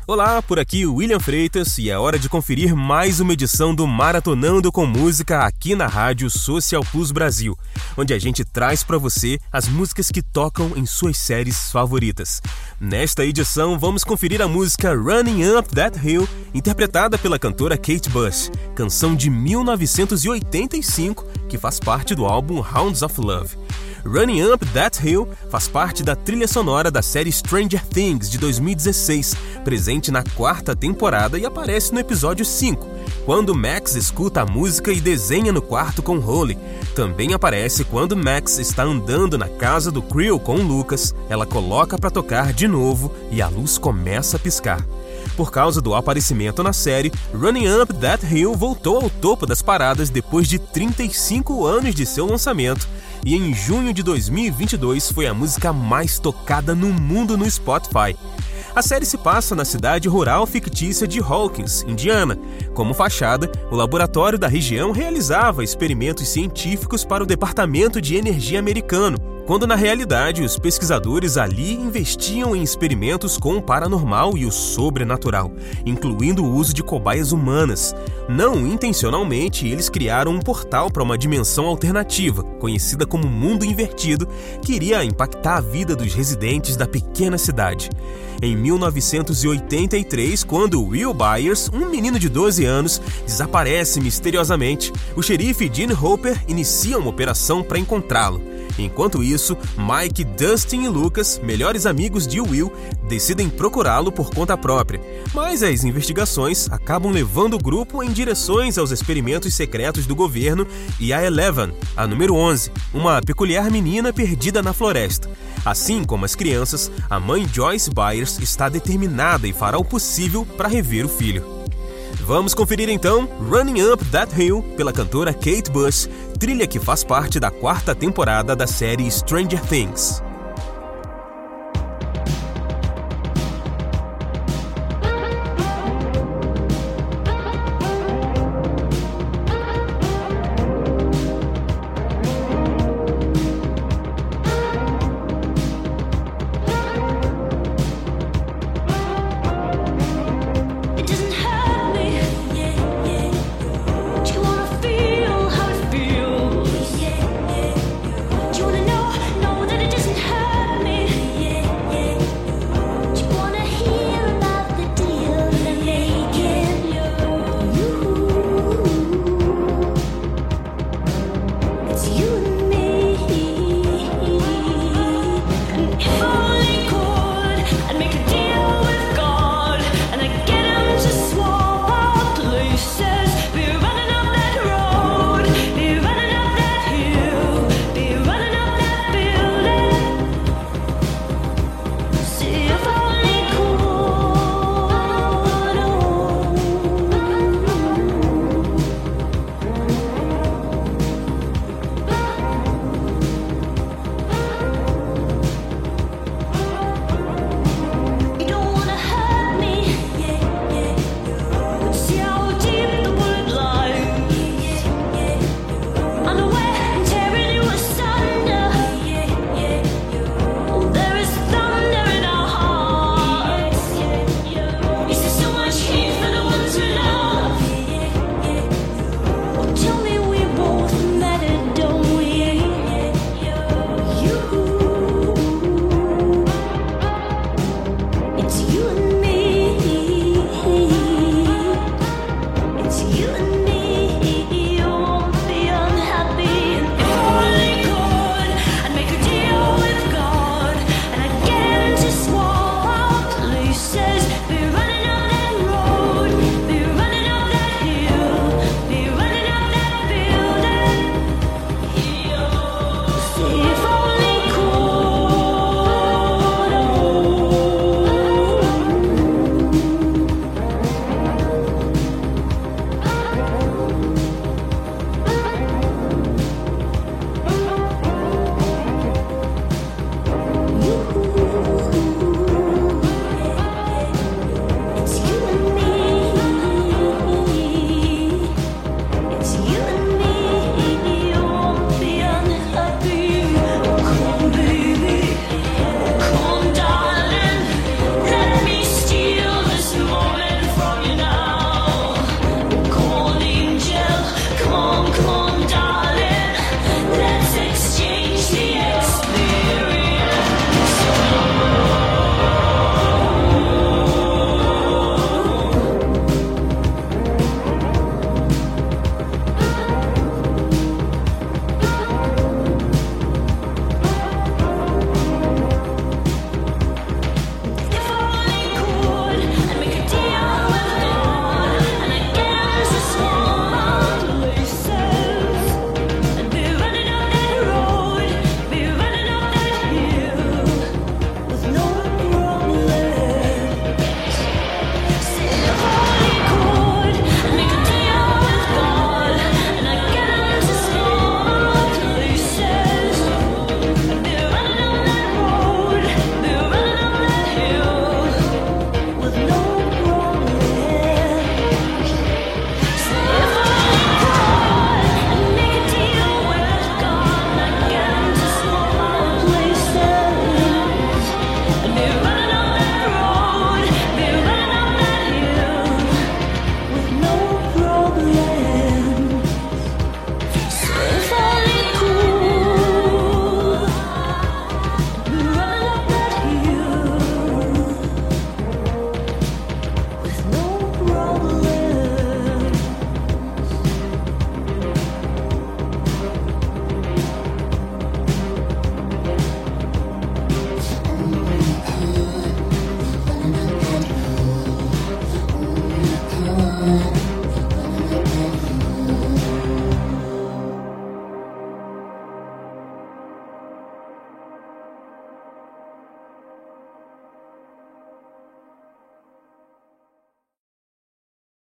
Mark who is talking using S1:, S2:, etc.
S1: Olá, por aqui William Freitas e é hora de conferir mais uma edição do Maratonando com Música aqui na Rádio Social Plus Brasil, onde a gente traz para você as músicas que tocam em suas séries favoritas. Nesta edição, vamos conferir a música Running Up That Hill, interpretada pela cantora Kate Bush, canção de 1985 que faz parte do álbum Hounds of Love. Running Up That Hill faz parte da trilha sonora da série Stranger Things de 2016, presente na 4ª temporada e aparece no episódio 5, quando Max escuta a música e desenha no quarto com Holly. Também aparece quando Max está andando na casa do Creel com Lucas, ela coloca para tocar de novo e a luz começa a piscar. Por causa do aparecimento na série, Running Up That Hill voltou ao topo das paradas depois de 35 anos de seu lançamento, e em junho de 2022 foi a música mais tocada no mundo no Spotify. A série se passa na cidade rural fictícia de Hawkins, Indiana. Como fachada, o laboratório da região realizava experimentos científicos para o Departamento de Energia americano, quando na realidade os pesquisadores ali investiam em experimentos com o paranormal e o sobrenatural, incluindo o uso de cobaias humanas. Não intencionalmente, eles criaram um portal para uma dimensão alternativa, conhecida como Mundo Invertido, que iria impactar a vida dos residentes da pequena cidade. Em 1983, quando Will Byers, um menino de 12 anos, desaparece misteriosamente, o xerife Gene Hopper inicia uma operação para encontrá-lo. Enquanto isso, Mike, Dustin e Lucas, melhores amigos de Will, decidem procurá-lo por conta própria. Mas as investigações acabam levando o grupo em direções aos experimentos secretos do governo e a Eleven, a número 11, uma peculiar menina perdida na floresta. Assim como as crianças, a mãe Joyce Byers está determinada e fará o possível para rever o filho. Vamos conferir então Running Up That Hill pela cantora Kate Bush, trilha que faz parte da 4ª temporada da série Stranger Things.